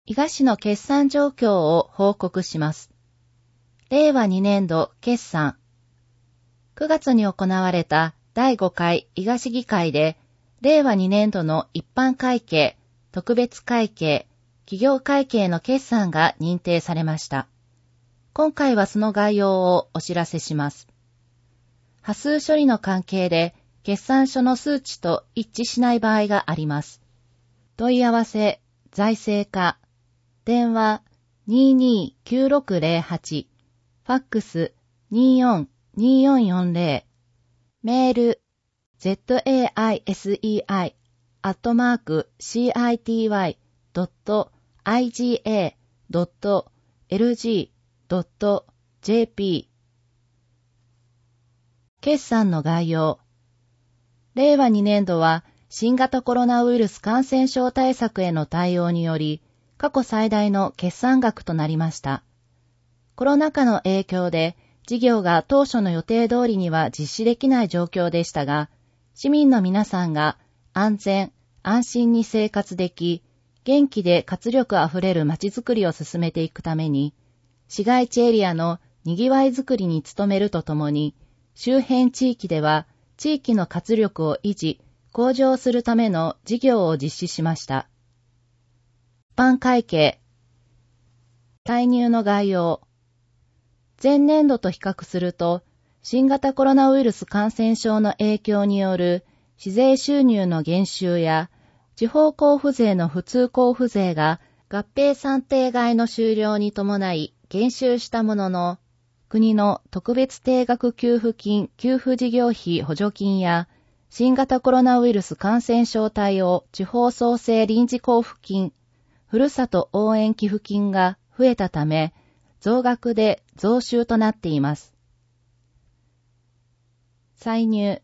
伊賀市の決算状況を報告します。令和2年度決算。9月に行われた第5回伊賀市議会で、令和2年度の一般会計、特別会計、企業会計の決算が認定されました。今回はその概要をお知らせします。波数処理の関係で、決算書の数値と一致しない場合があります。問い合わせ、財政課、電話229608、ファックス242440、メール zaisi.citi.iga.lg.jp。 決算の概要。令和2年度は新型コロナウイルス感染症対策への対応により、過去最大の決算額となりました。コロナ禍の影響で、事業が当初の予定通りには実施できない状況でしたが、市民の皆さんが安全、安心に生活でき、元気で活力あふれる街づくりを進めていくために、市街地エリアの賑わいづくりに努めるとともに、周辺地域では地域の活力を維持、向上するための事業を実施しました。一般会計。歳入の概要。前年度と比較すると、新型コロナウイルス感染症の影響による市税収入の減収や、地方交付税の普通交付税が合併算定外の終了に伴い減収したものの、国の特別定額給付金給付事業費補助金や、新型コロナウイルス感染症対応地方創生臨時交付金、ふるさと応援寄付金が増えたため、増額で増収となっています。歳入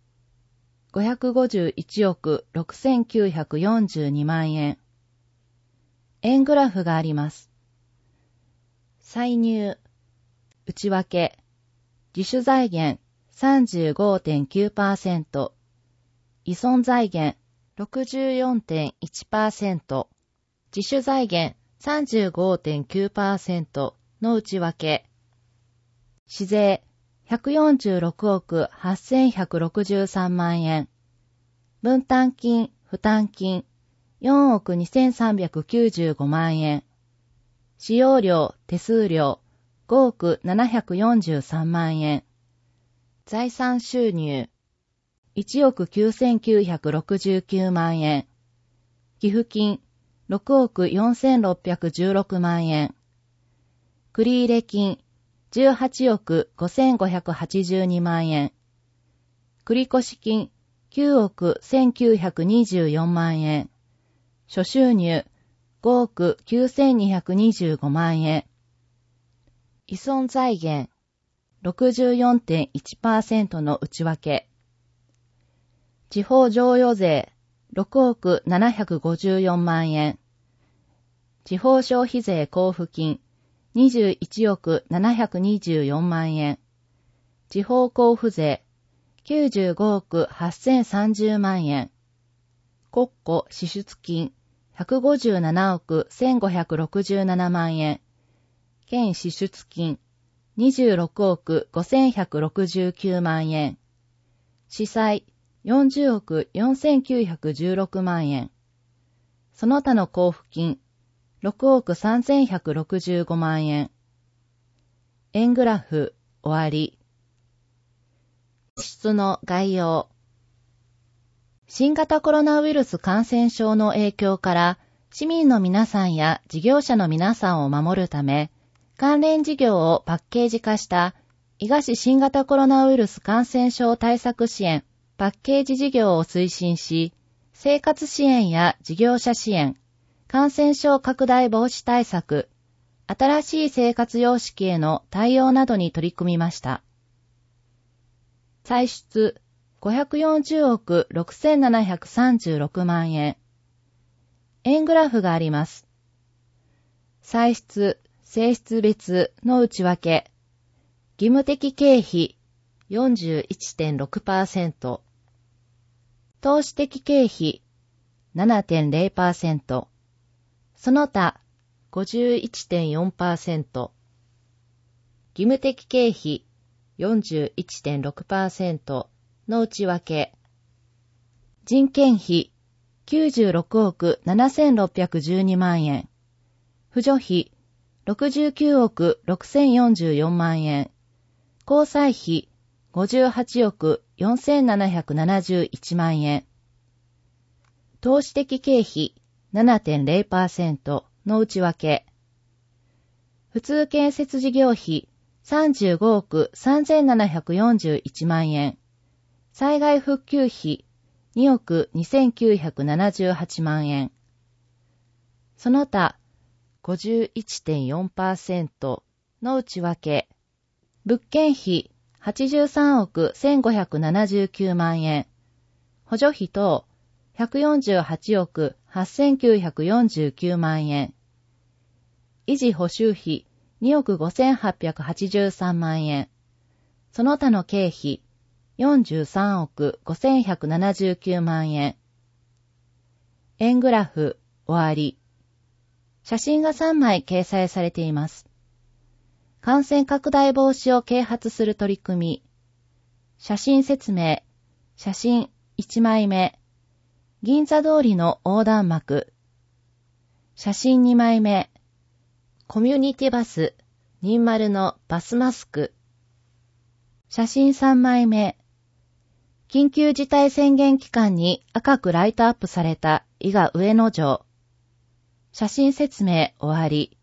551億6942万円。円グラフがあります。歳入内訳自主財源 35.9%、依存財源 64.1%、自主財源 35.9% の内訳。市税146億8163万円。分担金、負担金4億2395万円。使用料、手数料5億743万円。財産収入1億9969万円。寄付金6億4616万円。繰入金18億5582万円。繰越金9億1924万円。諸収入5億9225万円。依存財源 64.1% の内訳。地方譲与税6億754万円。地方消費税交付金21億724万円。地方交付税95億8030万円。国庫支出金157億1567万円。県支出金26億5169万円。司債40億4916万円。その他の交付金6億3165万円。円グラフ終わり。支出の概要。新型コロナウイルス感染症の影響から市民の皆さんや事業者の皆さんを守るため、関連事業をパッケージ化した伊賀市新型コロナウイルス感染症対策支援パッケージ事業を推進し、生活支援や事業者支援、感染症拡大防止対策、新しい生活様式への対応などに取り組みました。歳出540億6736万円。円グラフがあります。歳出、性質別の内訳。義務的経費 41.6%。投資的経費 7.0%。その他 51.4%、義務的経費 41.6% の内訳、人件費96億7612万円、扶助費69億6044万円、交際費58億4771万円、投資的経費 7.0% の内訳、普通建設事業費35億3741万円、災害復旧費2億2978万円、その他 51.4% の内訳、物件費83億1579万円、補助費等148億8949万円、維持補修費2億5883万円、その他の経費43億5179万円。円グラフ終わり。写真が3枚掲載されています。感染拡大防止を啓発する取り組み。写真説明。写真1枚目。銀座通りの横断幕。写真2枚目。コミュニティバス20のバスマスク。写真3枚目。緊急事態宣言期間に赤くライトアップされた伊賀上野城。写真説明終わり。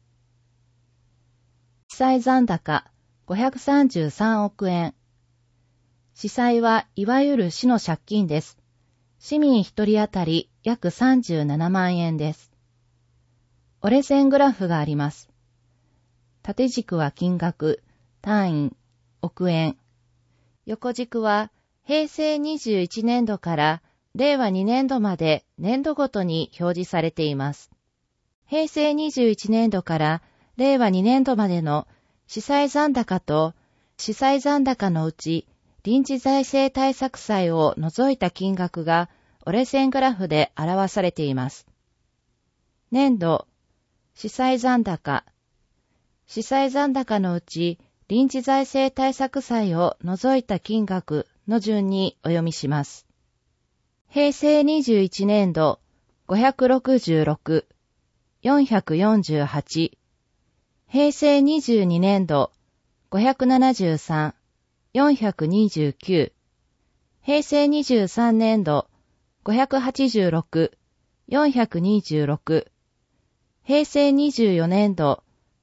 地債残高533億円。地債はいわゆる市の借金です。市民1人当たり約37万円です。折れ線グラフがあります。縦軸は金額、単位、億円。横軸は平成21年度から令和2年度まで年度ごとに表示されています。平成21年度から令和2年度までの市債残高と市債残高のうち臨時財政対策債を除いた金額が折れ線グラフで表されています。年度、市債残高、市債残高のうち臨時財政対策債を除いた金額の順にお読みします。平成21年度566、448、平成22年度573、429、平成23年度586、426、平成24年度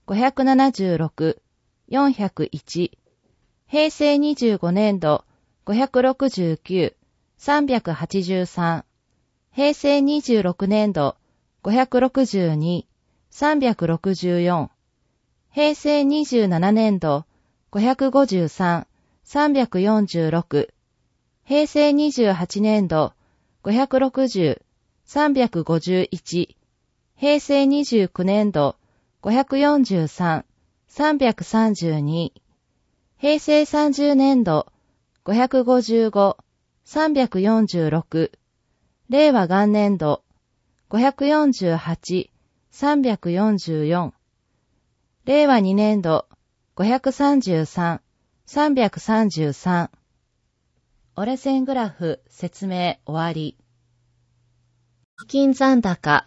576、401、平成25年度569、383、平成26年度562、364、平成27年度553、346、平成28年度560、351、平成29年度543、332、平成30年度555、346、令和元年度548、344、令和2年度533、333。折れ線グラフ説明終わり。基金残高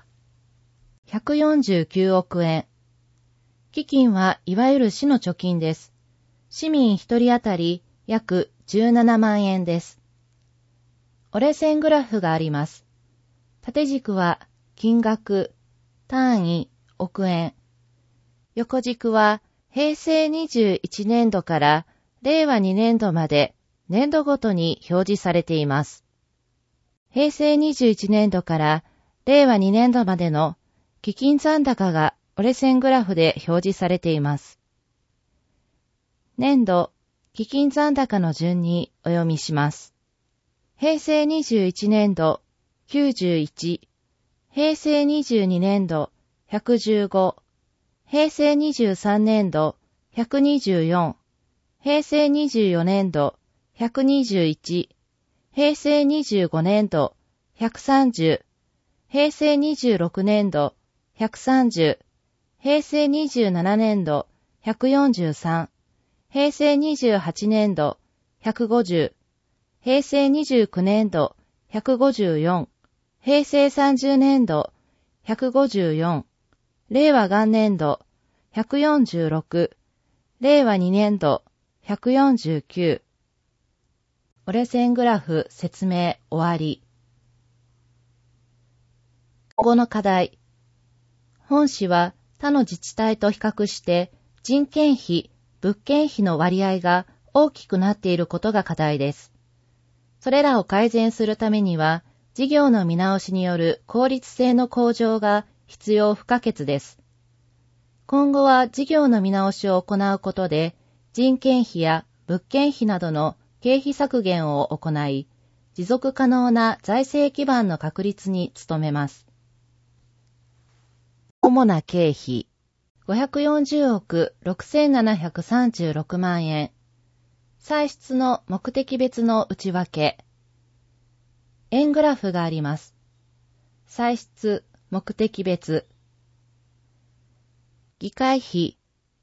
149億円。基金はいわゆる市の貯金です。市民1人当たり約17万円です。折れ線グラフがあります。縦軸は金額、単位、億円。横軸は平成21年度から令和2年度まで年度ごとに表示されています。平成21年度から令和2年度までの基金残高が折れ線グラフで表示されています。年度、基金残高の順にお読みします。平成21年度91、平成22年度115、平成23年度124、平成24年度121、平成25年度130、平成26年度130、 平成27年度143、平成28年度150、平成29年度154、平成30年度154、令和元年度146、令和2年度149。折れ線グラフ説明終わり。今後の課題。本市は他の自治体と比較して人件費、物件費の割合が大きくなっていることが課題です。それらを改善するためには、事業の見直しによる効率性の向上が必要不可欠です。今後は事業の見直しを行うことで、人件費や物件費などの経費削減を行い、持続可能な財政基盤の確立に努めます。主な経費、540億6736万円。歳出の目的別の内訳。円グラフがあります。歳出、目的別。議会費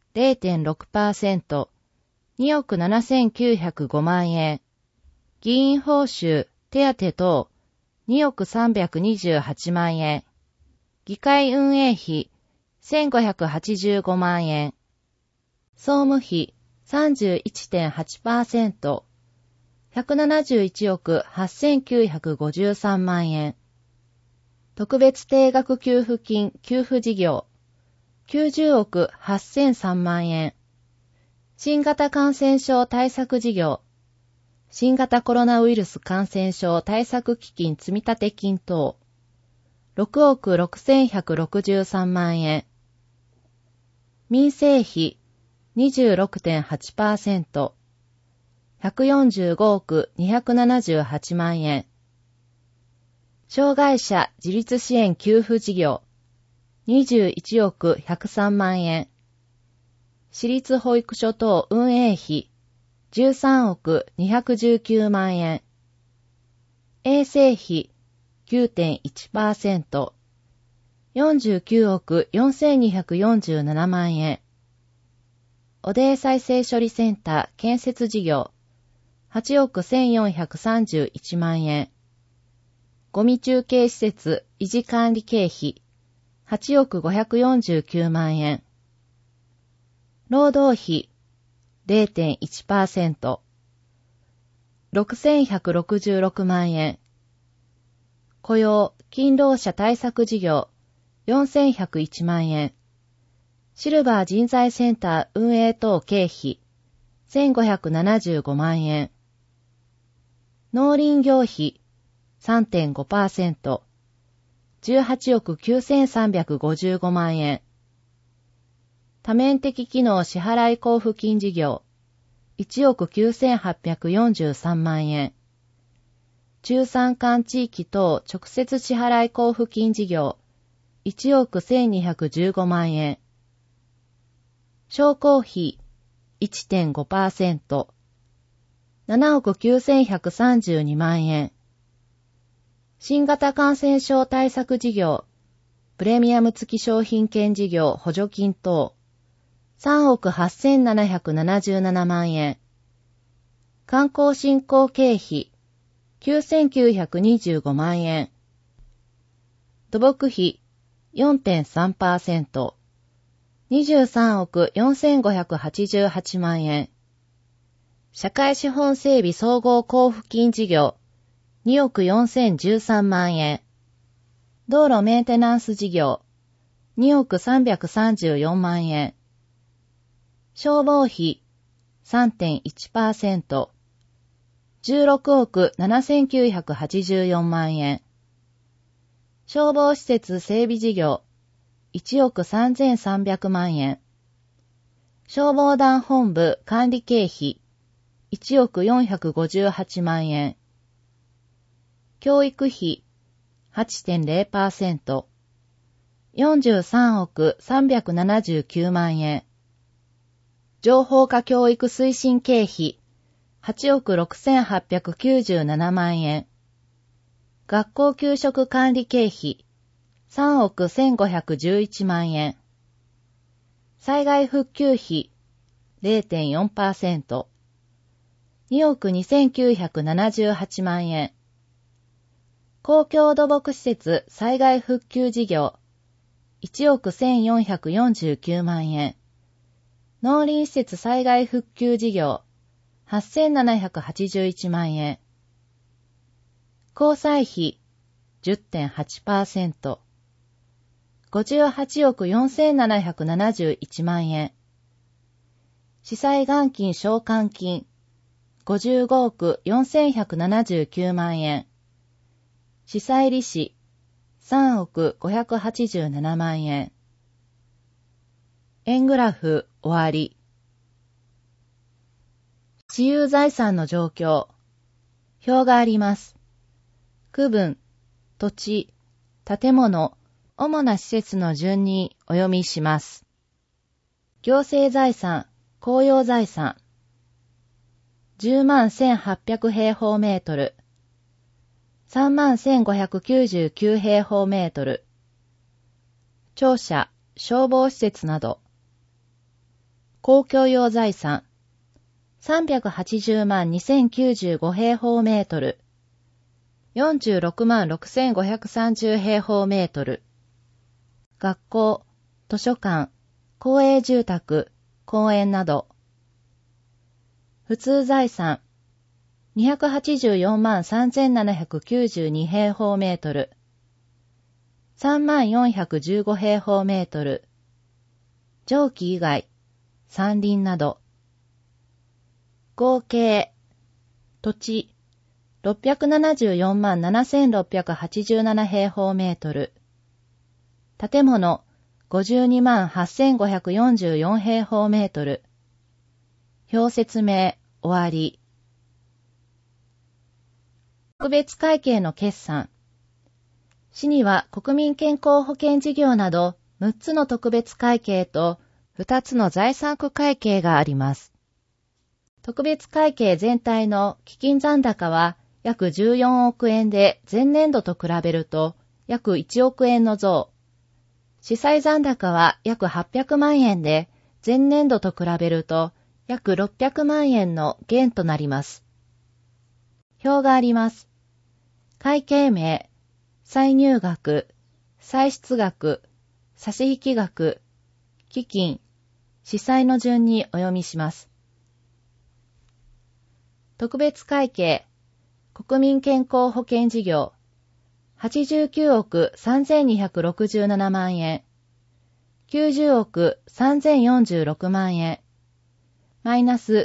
0.6%、2億7905万円。議員報酬、手当等、2億328万円。議会運営費、1585万円。総務費、31.8%、171億8953万円。特別定額給付金給付事業、90億8003万円。新型感染症対策事業、新型コロナウイルス感染症対策基金積立金等、6億6163万円。民生費、26.8%、145億278万円。障害者自立支援給付事業、21億103万円。私立保育所等運営費、13億219万円。衛生費、9.1%、49億4247万円。汚泥再生処理センター建設事業、8億1431万円。ゴミ中継施設維持管理経費、8億549万円。労働費、0.1%、6166万円。雇用、勤労者対策事業、4101万円。シルバー人材センター運営等経費、1575万円。農林業費、3.5%、18億9355万円。多面的機能支払い交付金事業、1億9843万円。中山間地域等直接支払い交付金事業、1億1215万円。商工費 1.5%、7億9132万円。新型感染症対策事業、プレミアム付き商品券事業補助金等、3億8777万円。観光振興経費、9925万円。土木費、4.3%、23億4588万円。社会資本整備総合交付金事業、2億4013万円。道路メンテナンス事業、2億334万円。消防費 3.1%、16億7984万円。消防施設整備事業、1億3300万円。消防団本部管理経費、1億458万円。教育費、8.0%、43億379万円。情報化教育推進経費、8億6897万円。学校給食管理経費、3億1511万円。 災害復旧費 0.4%、2億2978万円。公共土木施設災害復旧事業、1億1449万円。農林施設災害復旧事業、8781万円。交際費 10.8%、58億4771万円。市災元金償還金、55億4179万円。市災利子、3億587万円。円グラフ終わり。私有財産の状況。表があります。区分、土地、建物、主な施設の順にお読みします。行政財産、公用財産。101,800平方メートル。31,599平方メートル。庁舎、消防施設など。公共用財産。380,2,095平方メートル。466,530平方メートル。学校、図書館、公営住宅、公園など。普通財産。284,3,792平方メートル。3415平方メートル。上記以外、山林など。合計、土地、674,7,687平方メートル。建物、528,544平方メートル。表説明、終わり。特別会計の決算。市には国民健康保険事業など6つの特別会計と2つの財産区会計があります。特別会計全体の基金残高は約14億円で前年度と比べると約1億円の増。市債残高は約800万円で前年度と比べると約600万円の減となります。表があります。会計名、歳入額、歳出額、差引額、基金、市債の順にお読みします。特別会計、国民健康保険事業、89億3267万円、90億3046万円、マイナス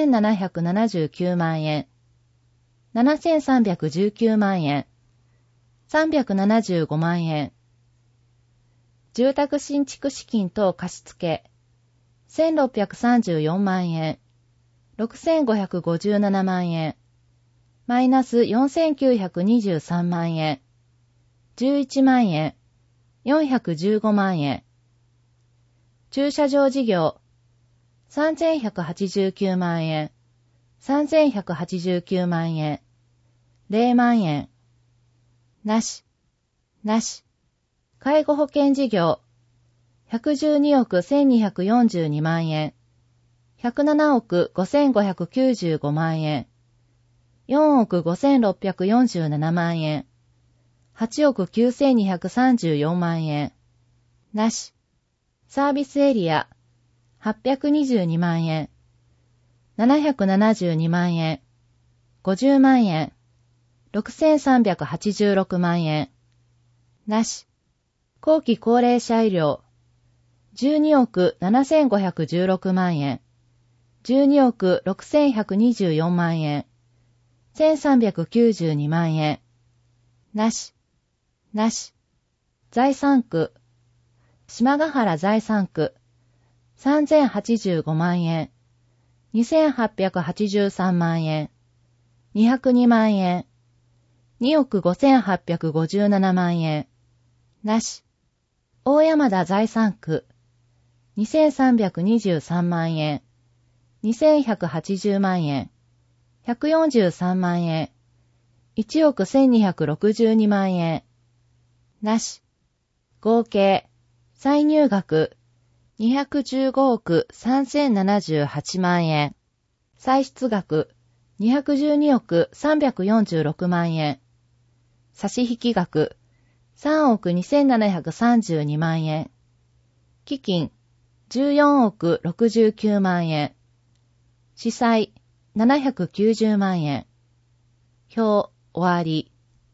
9779万円、7319万円、375万円。住宅新築資金等貸付、1634万円、6557万円、マイナス4923万円、11万円、415万円。駐車場事業、3189万円、3189万円、0万円。なし、なし。介護保険事業、112億1242万円、107億5595万円、4億5647万円、8億9234万円。なし。サービスエリア、822万円、772万円、50万円、6386万円。なし。後期高齢者医療、12億7516万円、12億6124万円、1392万円。なし。なし。財産区、島ヶ原財産区、3085万円、2883万円、202万円、2億5857万円。なし。大山田財産区、2323万円、2180万円、143万円、1億1262万円。なし。合計、歳入額、 215億3078万円。歳出額212億346万円。差引額3億2732万円。基金14億69万円。司債790万円。表終わり。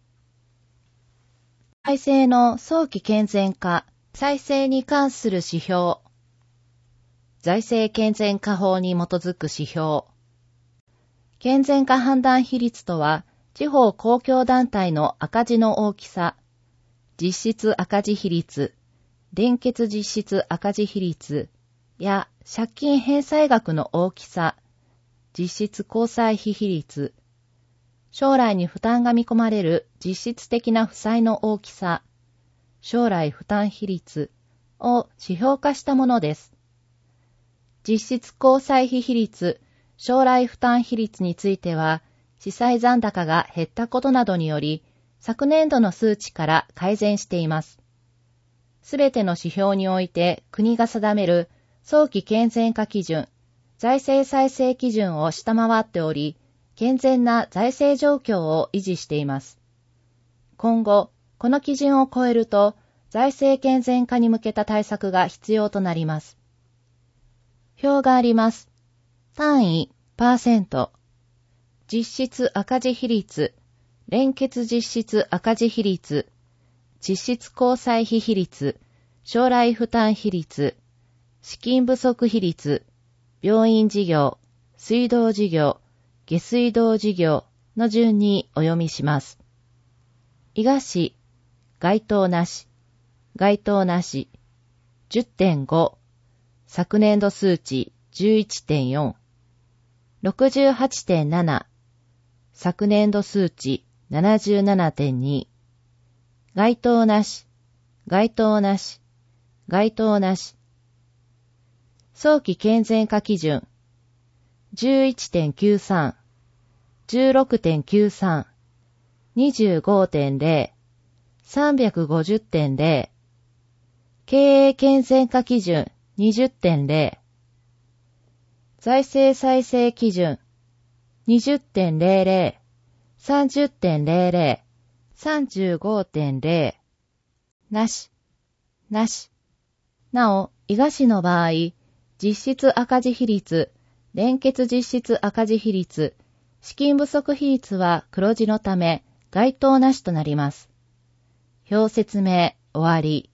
財政の早期健全化、再生に関する指標。財政健全化法に基づく指標。健全化判断比率とは、地方公共団体の赤字の大きさ、実質赤字比率、連結実質赤字比率や借金返済額の大きさ、実質公債費比率、将来に負担が見込まれる実質的な負債の大きさ、将来負担比率を指標化したものです。実質公債費比率、将来負担比率については、資産残高が減ったことなどにより、昨年度の数値から改善しています。すべての指標において国が定める早期健全化基準、財政再生基準を下回っており、健全な財政状況を維持しています。今後、この基準を超えると、財政健全化に向けた対策が必要となります。表があります。単位、パーセント。実質赤字比率、連結実質赤字比率、実質公債費比率、将来負担比率、資金不足比率、病院事業、水道事業、下水道事業の順にお読みします。伊賀市、該当なし、該当なし、10.5、昨年度数値 11.4、68.7、昨年度数値 77.2、該当なし、該当なし、該当なし、早期健全化基準 11.93、16.93、25.0、350.0、経営健全化基準 20.0、財政再生基準 20.00、30.00、35.0、なし、なし。なお、伊賀市の場合、実質赤字比率、連結実質赤字比率、資金不足比率は黒字のため、該当なしとなります。表説明、終わり。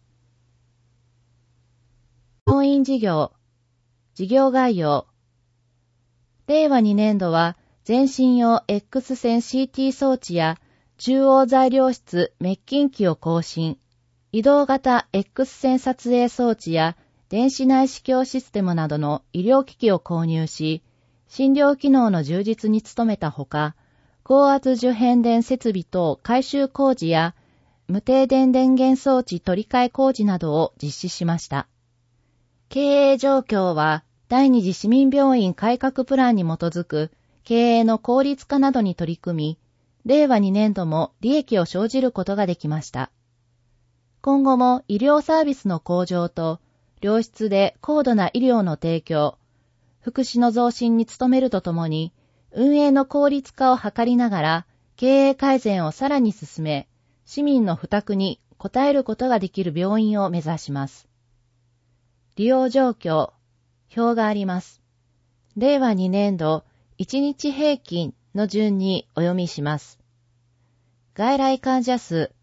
病院事業、事業概要。令和2年度は、全身用 X 線 CT 装置や中央材料室滅菌機を更新、移動型 X 線撮影装置や電子内視鏡システムなどの医療機器を購入し、診療機能の充実に努めたほか、高圧受変電設備等改修工事や無停電電源装置取り替え工事などを実施しました。経営状況は、第二次市民病院改革プランに基づく経営の効率化などに取り組み、令和2年度も利益を生じることができました。今後も医療サービスの向上と、良質で高度な医療の提供、福祉の増進に努めるとともに、運営の効率化を図りながら、経営改善をさらに進め、市民の負託に応えることができる病院を目指します。利用状況、表があります。令和2年度1日平均の順にお読みします。外来患者数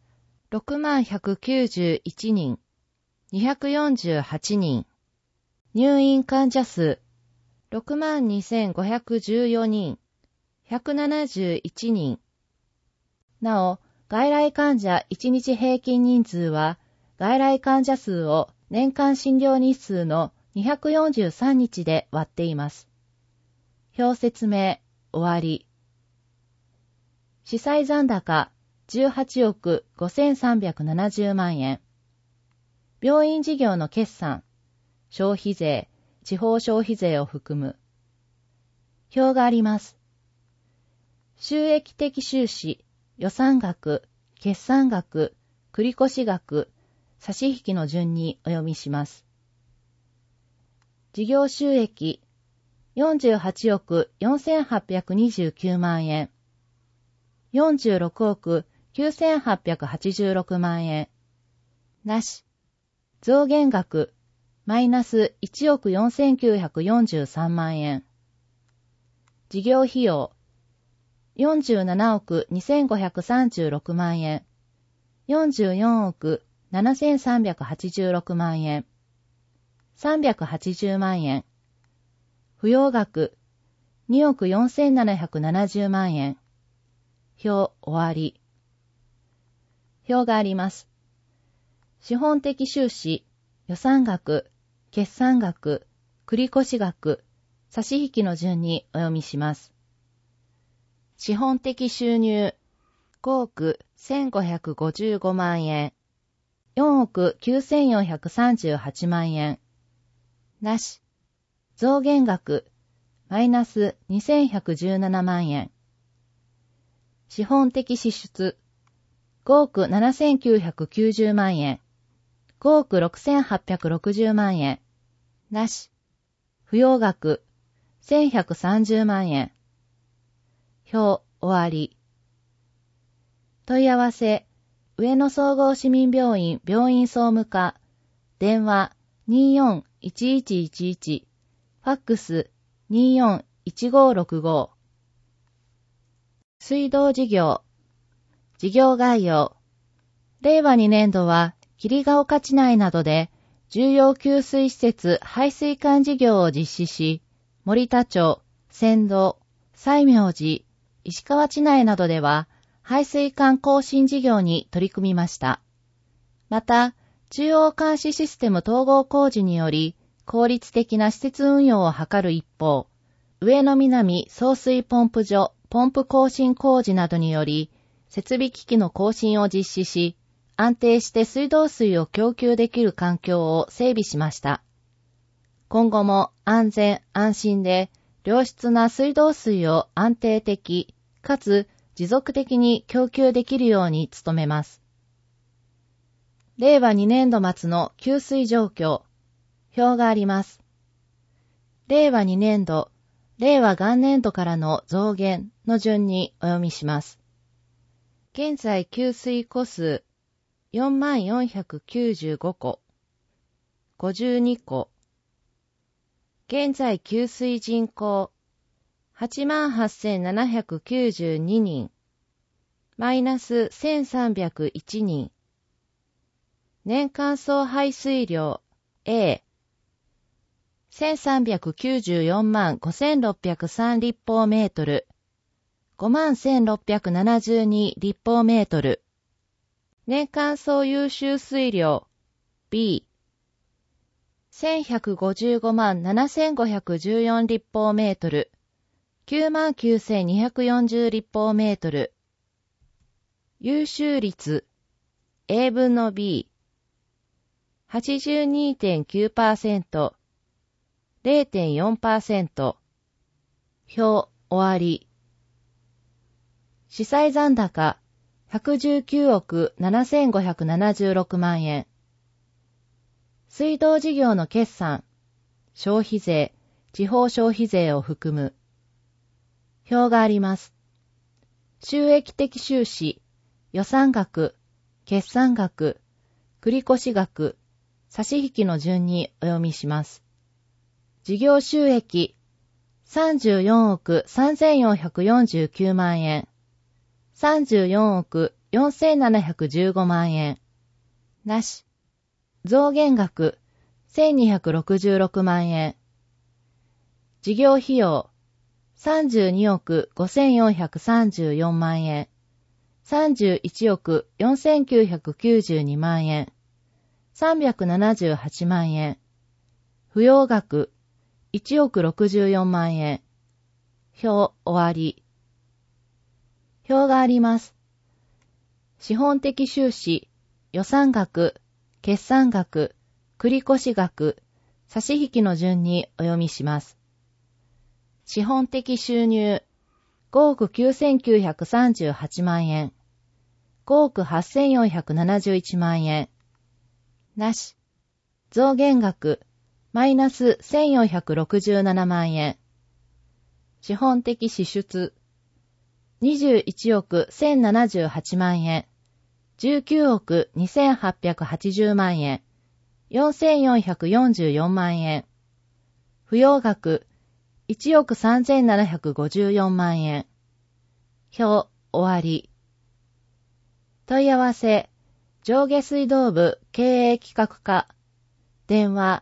60,191人、248人。入院患者数62,514人、171人。なお、外来患者1日平均人数は、外来患者数を年間診療日数の243日で割っています。表説明、終わり。資産残高18億5370万円。病院事業の決算、消費税、地方消費税を含む。表があります。収益的収支、予算額、決算額、繰越額、差し引きの順にお読みします。 事業収益48億4829万円。46億9886万円。なし。増減額マイナス1億4943万円。事業費用47億2536万円。44億7386万円。380万円。不要額2億4770万円。表終わり。表があります。資本的収支、予算額、決算額、繰越額、差し引きの順にお読みします。資本的収入、5億1555万円、4億9438万円。なし。増減額、マイナス2117万円。資本的支出、5億7990万円。5億6860万円。なし。不要額、1130万円。表終わり。問い合わせ、上野総合市民病院病院総務課、電話241111、ファックス241565。水道事業、事業概要。令和2年度は、霧ヶ丘地内などで、重要給水施設排水管事業を実施し、森田町、仙道、西明寺、石川地内などでは、排水管更新事業に取り組みました。また、中央監視システム統合工事により、効率的な施設運用を図る一方、上野南送水ポンプ所、ポンプ更新工事などにより、設備機器の更新を実施し、安定して水道水を供給できる環境を整備しました。今後も安全安心で良質な水道水を安定的かつ持続的に供給できるように努めます。令和2年度末の給水状況、表があります。令和2年度、令和元年度からの増減の順にお読みします。現在給水個数4495個、52個。現在給水人口88,792人、マイナス1301人。年間総排水量 A、1394万5603立方メートル、51,672立方メートル。年間総優秀水量 B、1155万7514立方メートル、99,240立方メートル。優秀率 A 分の B、82.9%、0.4%。表終わり。資産残高119億7576万円。水道事業の決算、消費税、地方消費税を含む。表があります。収益的収支、予算額、決算額、繰越額、差し引きの順にお読みします。事業収益、34億3449万円。34億4715万円。なし。増減額1266万円。事業費用32億5434万円。31億4992万円。378万円。不要額1億64万円。表終わり。表があります。資本的収支、予算額、決算額、繰越額、差し引きの順にお読みします。資本的収入、5億9938万円。5億8471万円。なし。増減額、 マイナス1467万円。資本的支出。21億1078万円。19億2880万円。4444万円。不要額。1億3754万円。表、終わり。問い合わせ。上下水道部経営企画課。電話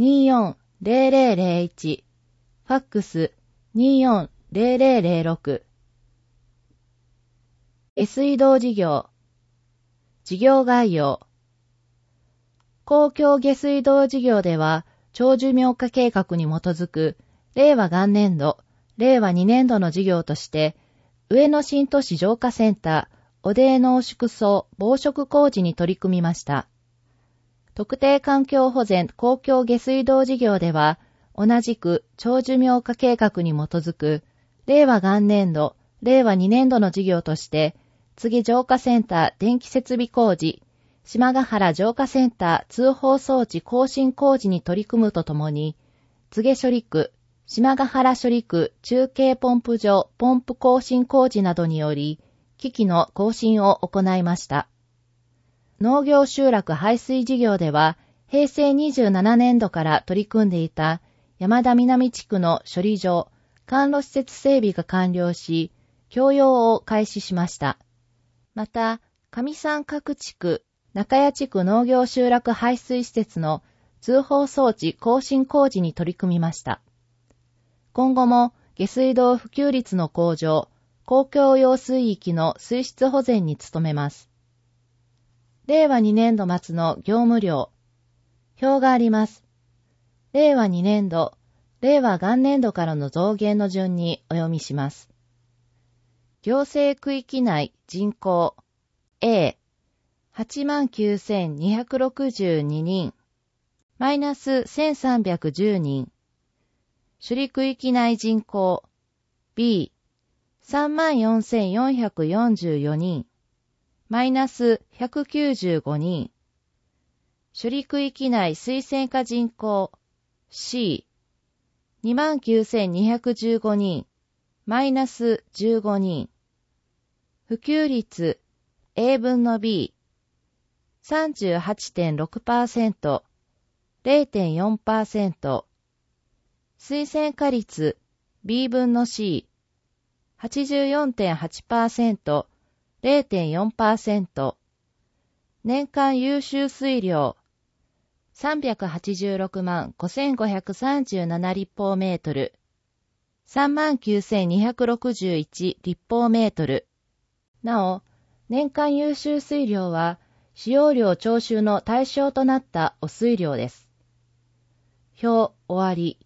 240001。ファックス240006。下水道事業。事業概要。公共下水道事業では、長寿命化計画に基づく、令和元年度、令和2年度の事業として、上野新都市浄化センター、汚泥濃縮層防食工事に取り組みました。特定環境保全公共下水道事業では、同じく長寿命化計画に基づく、令和元年度、令和2年度の事業として、次浄化センター電気設備工事、島ヶ原浄化センター通報装置更新工事に取り組むとともに、柘植処理区、島ヶ原処理区中継ポンプ場ポンプ更新工事などにより、機器の更新を行いました。農業集落排水事業では、平成27年度から取り組んでいた山田南地区の処理場、管路施設整備が完了し、供用を開始しました。また、上山各地区、中谷地区農業集落排水施設の通報装置更新工事に取り組みました。今後も下水道普及率の向上、公共用水域の水質保全に努めます。令和2年度末の業務量。表があります。令和2年度、令和元年度からの増減の順にお読みします。行政区域内人口 A 89,262 人マイナス1,310人首里区域内人口 B 34,444 人マイナス195人首里区域内推薦化人口 C 29,215 人マイナス15人。普及率 A 分の B 38.6%、0.4%。推薦化率 B 分の C 84.8%、0.4%。年間優秀水量386万5,537立方メートル。39,261 立方メートル。なお、年間優秀水量は使用量徴収の対象となった汚水量です。表終わり。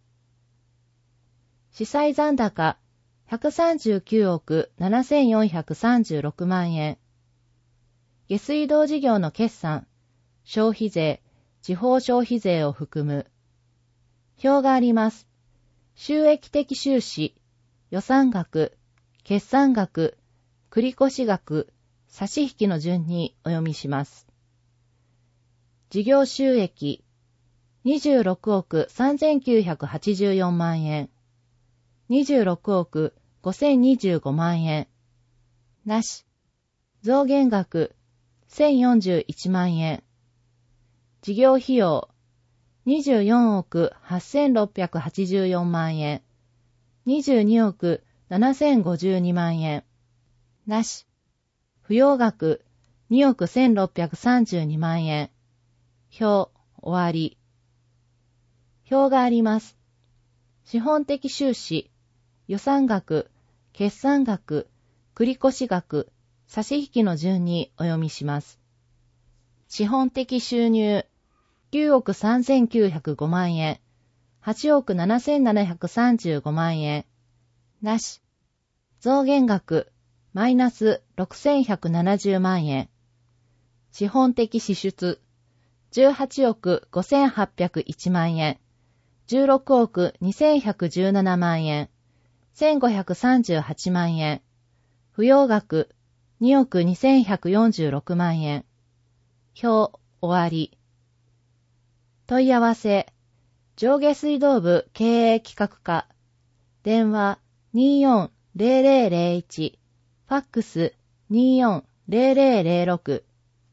資産残高139億7,436万円。下水道事業の決算、消費税、地方消費税を含む。表があります。収益的収支、予算額、決算額、繰越額、差し引きの順にお読みします。事業収益、26億3,984万円。26億5,025万円。なし。増減額、1,041万円。事業費用、24億8,684万円。22億7,052万円。なし。不要額、2億1,632万円。表、終わり。表があります。資本的収支、予算額、決算額、繰越額、差し引きの順にお読みします。資本的収入、9億3,905万円、8億7,735万円。なし。増減額、マイナス6,170万円。資本的支出、18億5,801万円。16億2,117万円。1,538万円。不要額、2億2,146万円。表、終わり。問い合わせ、 上下水道部経営企画課、電話240001、ファックス240006。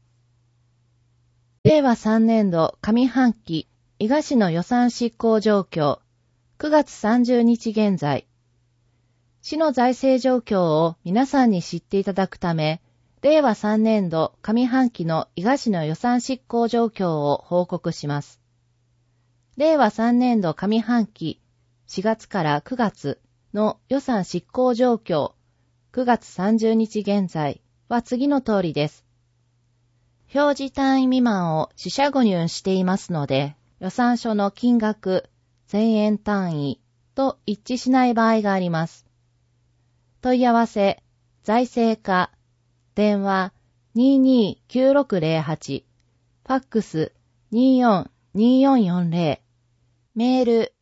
令和3年度上半期伊賀市の予算執行状況、9月30日現在。市の財政状況を皆さんに知っていただくため、令和3年度上半期の伊賀市の予算執行状況を報告します。令和3年度上半期4月から9月の予算執行状況、9月30日現在は次の通りです。表示単位未満を四捨五入していますので、予算書の金額、1000円単位と一致しない場合があります。問い合わせ、財政課、電話229608、ファックス242440、メール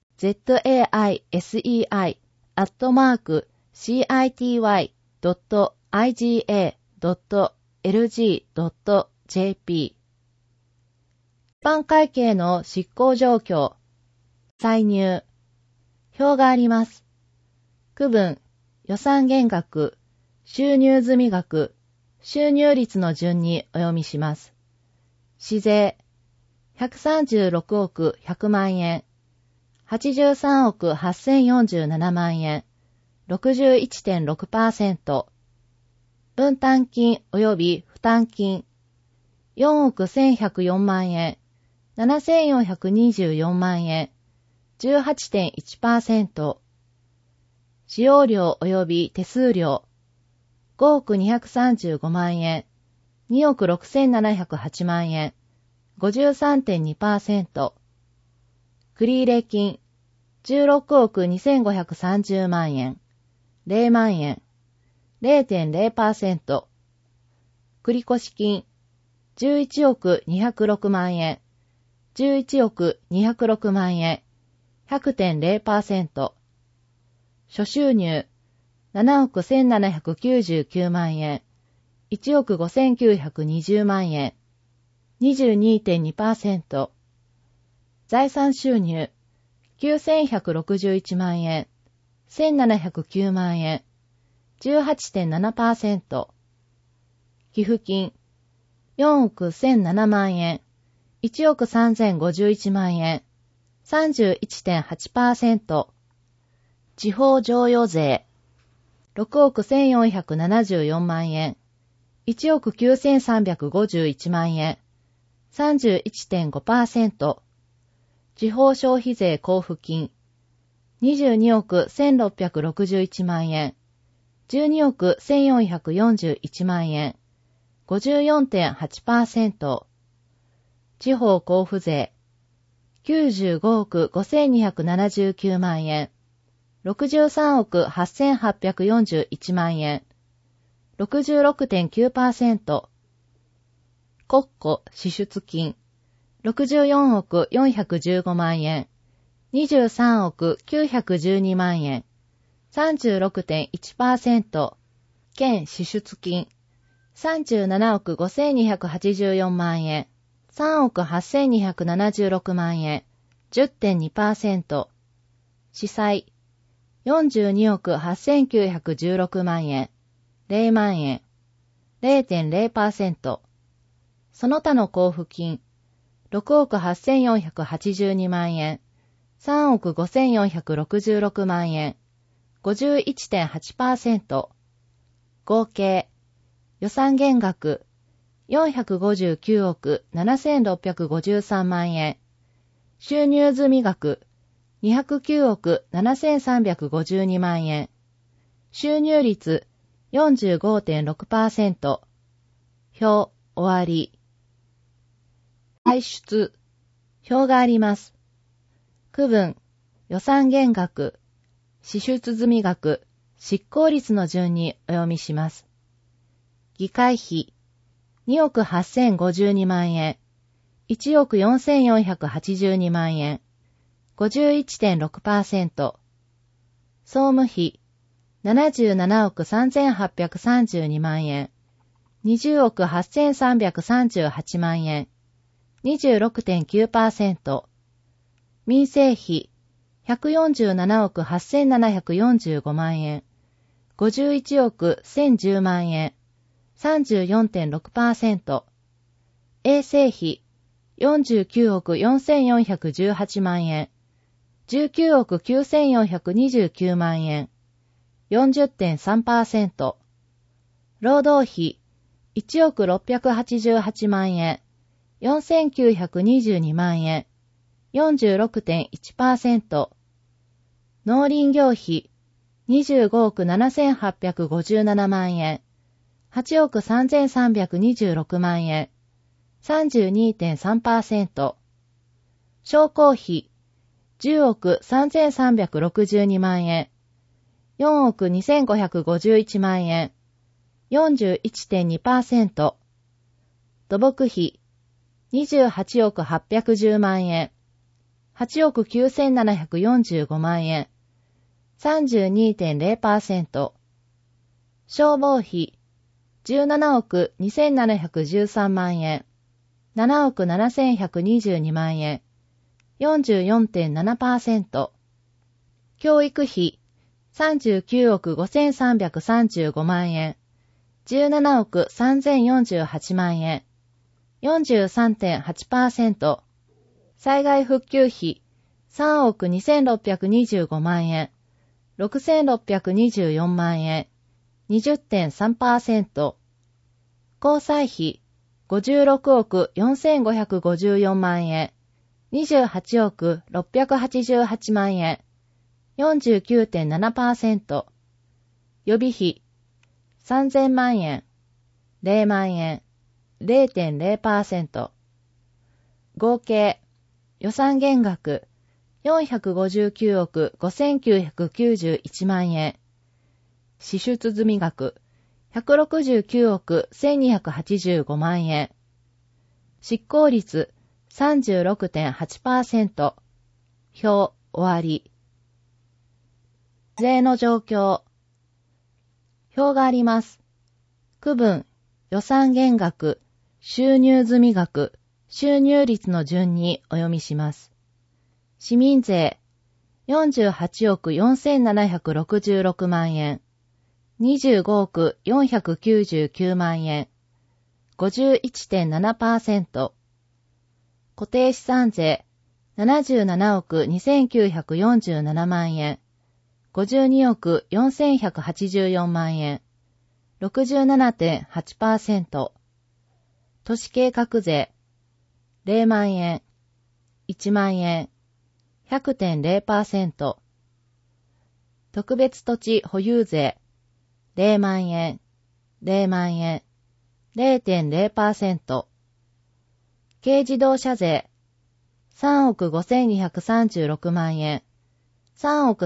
zaicei.iga.lg.jp。 一般会計の執行状況、歳入、表があります。区分、予算減額、収入済額、収入率の順にお読みします。市税、136億100万円、83億8047万円、61.6%、分担金及び負担金、4億1104万円、7424万円、18.1%、使用料及び手数料、5億235万円、2億6708万円、53.2%、繰入金、16億2530万円、0万円、0.0%、繰越金、11億206万円、11億206万円、100.0%、諸収入、7億1799万円、1億5920万円、22.2%、財産収入、9161万円、1709万円、18.7%、寄付金、4億1007万円、1億3051万円、31.8%、地方譲与税、6億1474万円、1億9351万円、31.5%、地方消費税交付金、22億1661万円、12億1441万円、54.8%、地方交付税、95億5279万円、63億8841万円、66.9%、国庫支出金、64億415万円、23億912万円、36.1%、県支出金、37億5284万円、3億8276万円、10.2%、司祭、42億8916万円、0万円、0.0%、その他の交付金、6億8482万円、3億5466万円、51.8%、合計、予算減額、459億7653万円、収入済額、209億7352万円、収入率 45.6%、表、終わり。歳出、表があります。区分、予算減額、支出済額、執行率の順にお読みします。議会費、2億8052万円、1億4482万円、51.6%、総務費、77億3832万円、20億8338万円、26.9%、 民生費、147億8745万円。51億1010万円。34.6%。衛生費、49億4418万円。19億9429万円。40.3%。労働費、1億688万円。4922万円。46.1%。農林業費、25億7857万円。8億3326万円。32.3%。商工費、10億3362万円。4億2551万円。41.2%。土木費、28億810万円。8億9745万円。32.0%。消防費、17億2713万円。7億7122万円。44.7%。教育費、39億5335万円。17億3048万円。43.8%。災害復旧費、3億2625万円。6624万円。20.3%。交際費、56億4554万円。28億688万円。49.7%。予備費、3000万円。0万円。0.0%。合計、予算減額、459億5991万円。支出済額、169億1285万円。執行率、36.8%。表、終わり。税の状況。表があります。区分、予算減額、収入済額、収入率の順にお読みします。市民税、48億4766万円。25億499万円。51.7%。固定資産税、77億2947万円。52億4184万円。67.8%。都市計画税、0万円、1万円、100.0%。特別土地保有税、0万円、0万円、0.0%。軽自動車税、3億5236万円、3億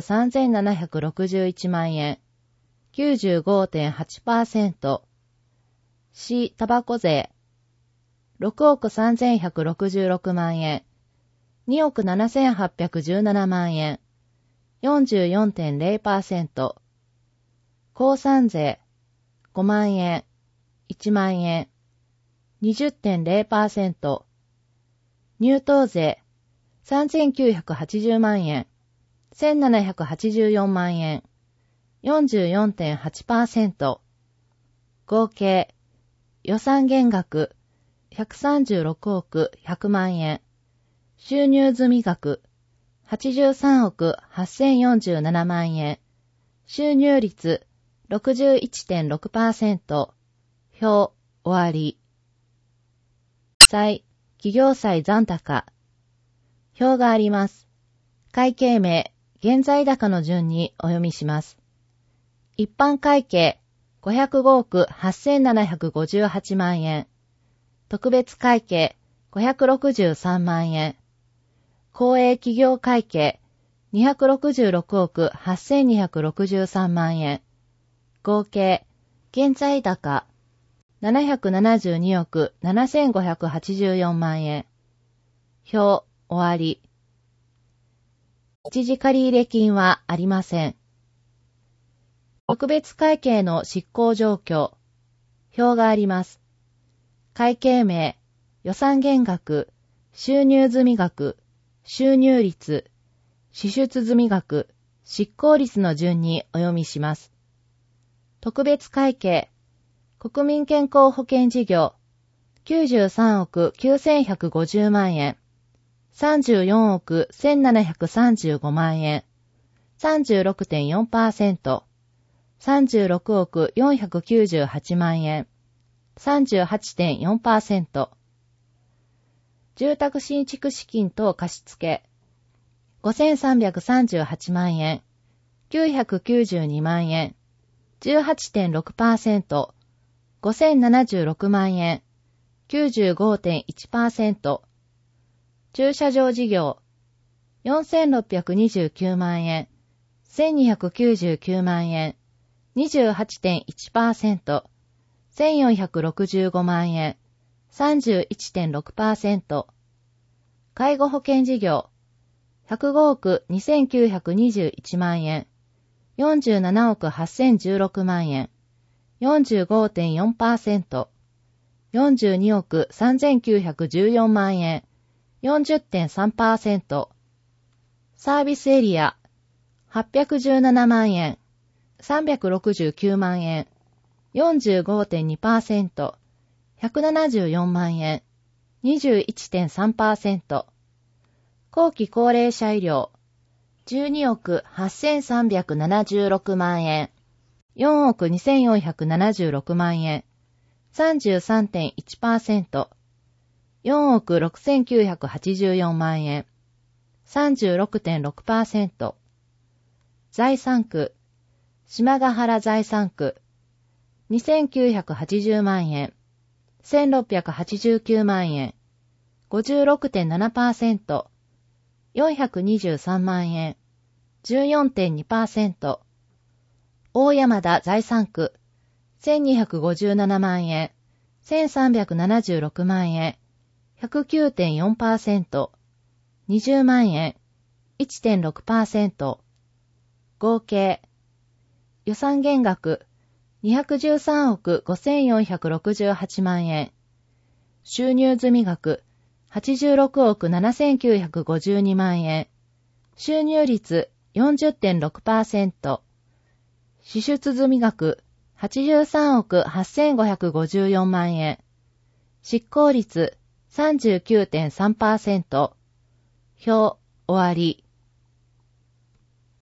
3761万円、95.8%。市タバコ税、6億3166万円、2億7817万円、44.0%。鉱産税、5万円、1万円、20.0%。入湯税、3980万円、1784万円、44.8%。合計、予算減額、136億100万円。収入済額、83億8047万円。収入率、61.6%。表、終わり。企業債残高。表があります。会計名、現在高の順にお読みします。一般会計、505億8758万円。特別会計、563万円。公営企業会計、266億8263万円。合計、現在高、772億7584万円。表、終わり。一時借入金はありません。特別会計の執行状況。表があります。会計名、予算減額、収入済額、 収入率、支出済額、執行率の順にお読みします。特別会計、国民健康保険事業、93億9150万円、34億1735万円、36.4%、36億498万円、38.4%、住宅新築資金等貸付、5338万円、992万円、18.6%、5076万円、95.1%、駐車場事業、4629万円、1299万円、28.1%、1465万円、31.6%、介護保険事業、105億2921万円、47億8016万円、45.4%、42億3914万円、40.3%、サービスエリア、817万円、369万円、45.2%、174万円、21.3%、後期高齢者医療、12億8376万円、4億2476万円、33.1%、4億6984万円、36.6%、財産区、島ヶ原財産区、2980万円、1689万円、56.7%、423万円、14.2%、大山田財産区、1257万円、1376万円、109.4%、20万円、1.6%、合計、予算減額、213億5468万円、収入済額、86億7952万円、収入率 40.6%、支出済額、83億8554万円、執行率 39.3%、表、終わり。